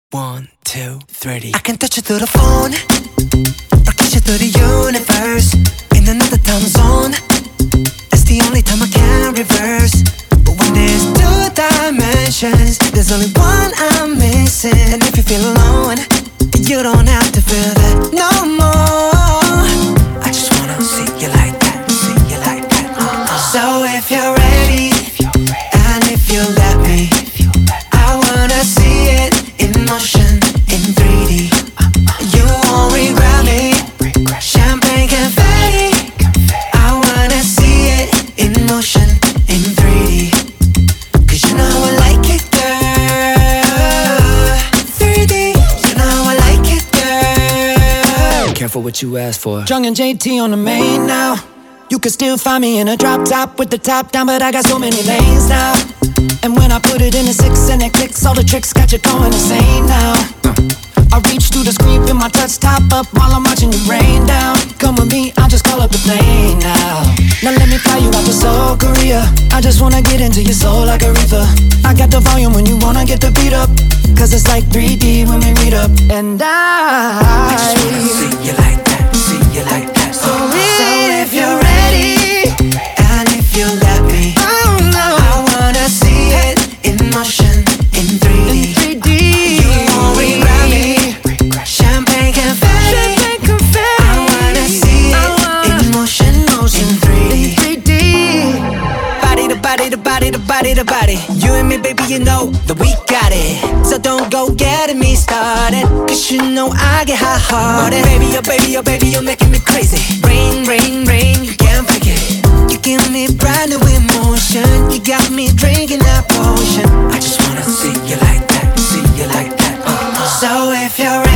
1, 2, 3. I can touch you through the phone or kiss you through the universe in another time zone. That's the only time I can reverse. But when there's two dimensions, there's only one I'm missing. And if you feel alone, you don't have to feel that no more. I just wanna see you like that, see you like that. So if you're ready, and if you let me, I wanna see it in motion, in 3D. You won't regret me. Champagne confetti. I wanna see it in motion, in 3D. Cause you know I like it, girl. 3D, you know I like it, girl. Careful what you ask for. Jung and JT on the main now. You can still find me in a drop top with the top down, but I got so many lanes now. And when I put it in a 6 and it clicks, all the tricks got you going insane now. I reach through the screen, put my touch top up while I'm watching you rain down. Come with me, I'll just call up the plane now. Now let me fly you out to Seoul, Korea. I just wanna get into your soul like a reefer. I got the volume when you wanna get the beat up, cause it's like 3D when we meet up. And I just wanna see you like that, see you like that. So if you're ready, and if you let me, I wanna see it in motion, in 3D. You won't regret me. Champagne confetti. I wanna see it in motion, in 3D. Body to body to body to body to body. You and me, baby, you know that we got it. So don't go getting me started, cause you know I get hot-hearted. Baby, oh baby, oh baby, you're making me crazy. Rain, rain, rain, you can't fake it. You give me brand new emotion. You got me drinking that potion. I just wanna see you like that, see you like that. So if you're